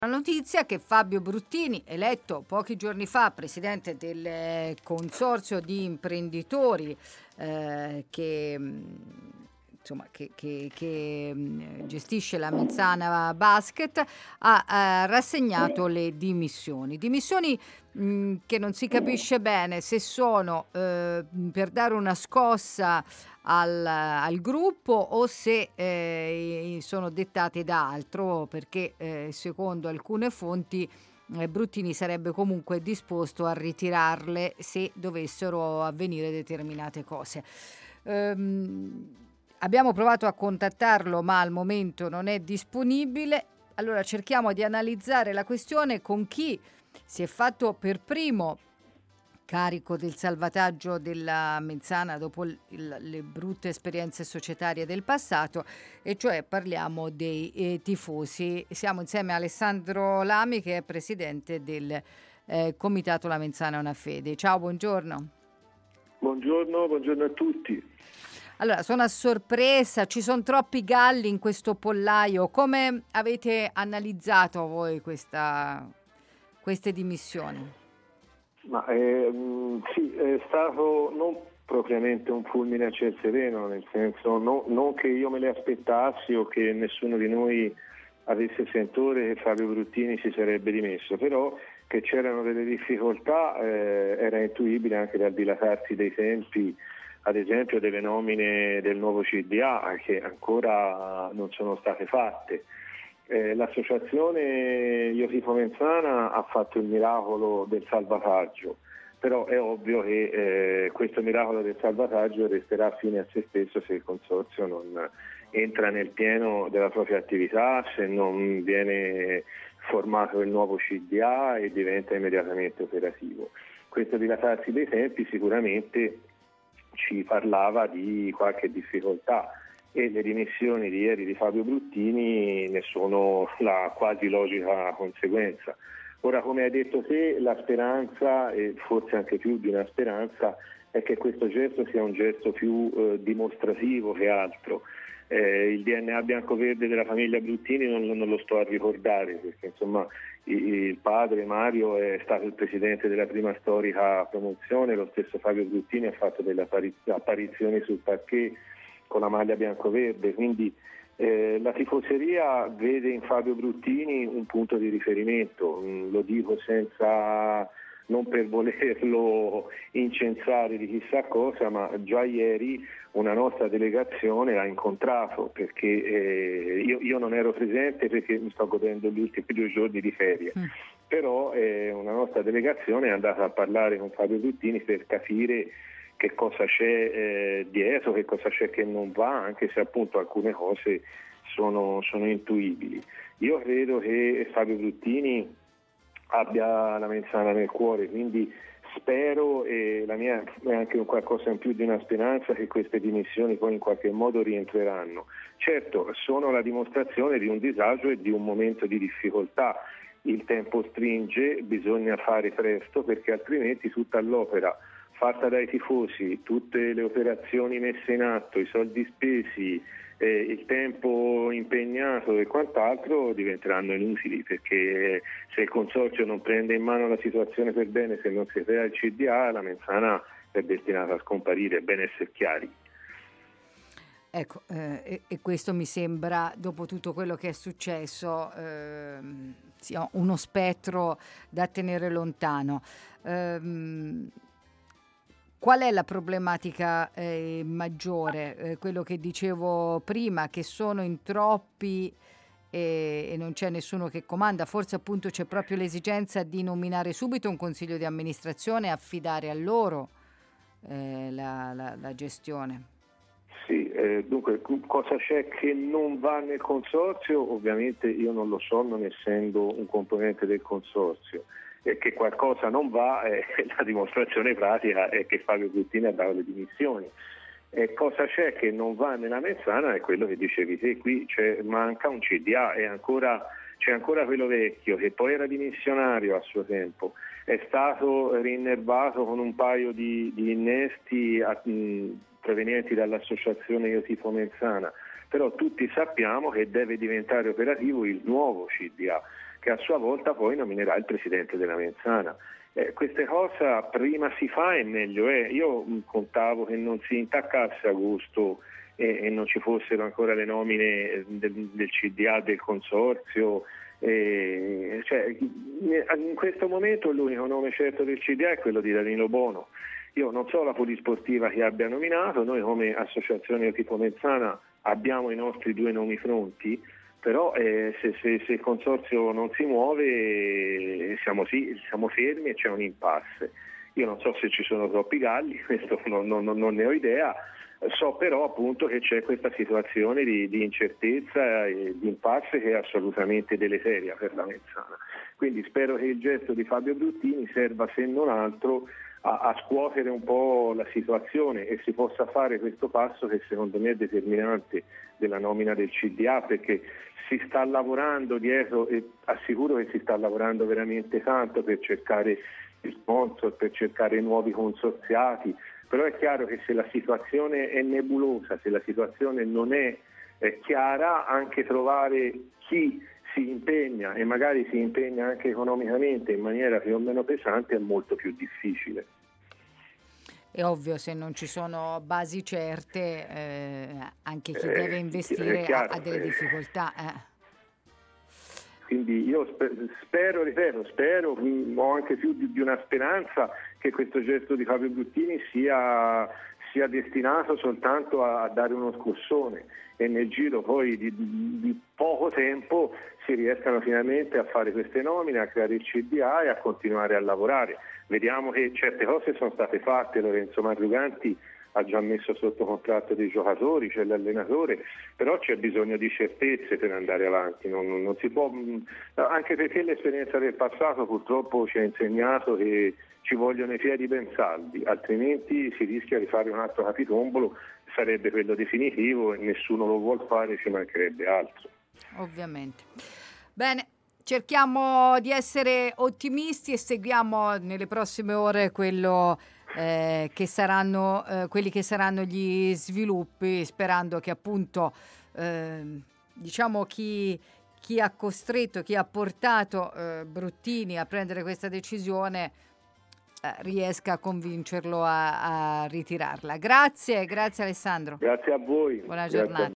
La notizia che Fabio Bruttini, eletto pochi giorni fa presidente del consorzio di imprenditori che gestisce la Menzana Basket, ha rassegnato le dimissioni. Dimissioni che non si capisce bene se sono per dare una scossa al gruppo o se sono dettate da altro, perché secondo alcune fonti Bruttini sarebbe comunque disposto a ritirarle se dovessero avvenire determinate cose. Abbiamo provato a contattarlo, ma al momento non è disponibile. Allora cerchiamo di analizzare la questione con chi si è fatto per primo carico del salvataggio della Menzana dopo le brutte esperienze societarie del passato, e cioè parliamo dei tifosi. Siamo insieme a Alessandro Lami, che è presidente del Comitato La Menzana Una Fede. Ciao, buongiorno. Buongiorno a tutti. Allora, sono a sorpresa, ci sono troppi galli in questo pollaio. Come avete analizzato voi queste dimissioni? Ma sì, è stato non propriamente un fulmine a ciel sereno, nel senso non che io me le aspettassi o che nessuno di noi avesse sentore che Fabio Bruttini si sarebbe dimesso, però che c'erano delle difficoltà era intuibile anche dal dilatarsi dei tempi, ad esempio delle nomine del nuovo CDA che ancora non sono state fatte. L'associazione Io Tifo Menzana ha fatto il miracolo del salvataggio, però è ovvio che questo miracolo del salvataggio resterà fine a se stesso se il consorzio non entra nel pieno della propria attività, se non viene formato il nuovo CDA e diventa immediatamente operativo. Questo dilatarsi dei tempi sicuramente ci parlava di qualche difficoltà, e le dimissioni di ieri di Fabio Bruttini ne sono la quasi logica conseguenza. Ora, come hai detto te, la speranza, e forse anche più di una speranza, è che questo gesto sia un gesto più dimostrativo che altro. Il DNA bianco-verde della famiglia Bruttini non lo sto a ricordare, perché insomma il padre Mario è stato il presidente della prima storica promozione, lo stesso Fabio Bruttini ha fatto delle apparizioni sul parquet con la maglia bianco-verde, quindi la tifoseria vede in Fabio Bruttini un punto di riferimento, lo dico senza, non per volerlo incensare di chissà cosa, ma già ieri una nostra delegazione l'ha incontrato, perché io non ero presente perché mi sto godendo gli ultimi 2 giorni di ferie, però una nostra delegazione è andata a parlare con Fabio Bruttini per capire che cosa c'è dietro, che cosa c'è che non va, anche se appunto alcune cose sono intuibili. Io credo che Fabio Bruttini abbia la Menzana nel cuore, quindi spero, e la mia è anche un qualcosa in più di una speranza, che queste dimissioni poi in qualche modo rientreranno. Certo, sono la dimostrazione di un disagio e di un momento di difficoltà. Il tempo stringe, bisogna fare presto, perché altrimenti tutta l'opera fatta dai tifosi, tutte le operazioni messe in atto, i soldi spesi, il tempo impegnato e quant'altro diventeranno inutili, perché se il consorzio non prende in mano la situazione per bene, se non si crea il CDA, la Menzana è destinata a scomparire, è bene essere chiari. Ecco, e questo mi sembra, dopo tutto quello che è successo, sia uno spettro da tenere lontano. Qual è la problematica maggiore? Quello che dicevo prima, che sono in troppi e non c'è nessuno che comanda. Forse appunto c'è proprio l'esigenza di nominare subito un consiglio di amministrazione e affidare a loro la gestione. Sì, dunque cosa c'è che non va nel consorzio? Ovviamente io non lo so, non essendo un componente del consorzio. E che qualcosa non va, la dimostrazione pratica è che Fabio Bruttini ha dato le dimissioni. Cosa c'è che non va nella Menzana? È quello che dicevi te, qui manca un CDA, c'è ancora quello vecchio che poi era dimissionario a suo tempo, è stato rinnervato con un paio di innesti provenienti dall'associazione Io Tifo Menzana, però tutti sappiamo che deve diventare operativo il nuovo CDA. che a sua volta poi nominerà il presidente della Menzana. Queste cose prima si fa e meglio è. Io contavo che non si intaccasse agosto e non ci fossero ancora le nomine del CDA, del consorzio. In questo momento l'unico nome certo del CDA è quello di Danilo Bono. Io non so la polisportiva che abbia nominato, noi come associazione tipo Menzana abbiamo i nostri 2 nomi pronti, però se il consorzio non si muove siamo fermi e c'è un impasse. Io non so se ci sono troppi galli, questo non ne ho idea, so però appunto che c'è questa situazione di incertezza e di impasse che è assolutamente deleteria per la Menzana. Quindi spero che il gesto di Fabio Bruttini serva, se non altro, a scuotere un po' la situazione e si possa fare questo passo che secondo me è determinante della nomina del CDA, perché si sta lavorando dietro e assicuro che si sta lavorando veramente tanto per cercare sponsor, per cercare nuovi consorziati, però è chiaro che se la situazione è nebulosa, se la situazione non è chiara, anche trovare chi si impegna e magari si impegna anche economicamente in maniera più o meno pesante è molto più difficile. È ovvio, se non ci sono basi certe, anche chi deve investire ha delle difficoltà. Quindi io spero, ho anche più di una speranza che questo gesto di Fabio Bruttini sia destinato soltanto a dare uno scossone e nel giro poi di poco tempo si riescano finalmente a fare queste nomine, a creare il CDA e a continuare a lavorare. Vediamo che certe cose sono state fatte, Lorenzo Marruganti ha già messo sotto contratto dei giocatori, c'è l'allenatore, però c'è bisogno di certezze per andare avanti, non si può, anche perché l'esperienza del passato purtroppo ci ha insegnato che ci vogliono i piedi ben saldi, altrimenti si rischia di fare un altro capitombolo, sarebbe quello definitivo e nessuno lo vuol fare, ci mancherebbe altro. Ovviamente. Bene. Cerchiamo di essere ottimisti e seguiamo nelle prossime ore quelli che saranno gli sviluppi, sperando che appunto chi ha costretto, chi ha portato Bruttini a prendere questa decisione riesca a convincerlo a ritirarla. Grazie Alessandro. Grazie a voi. Buona giornata.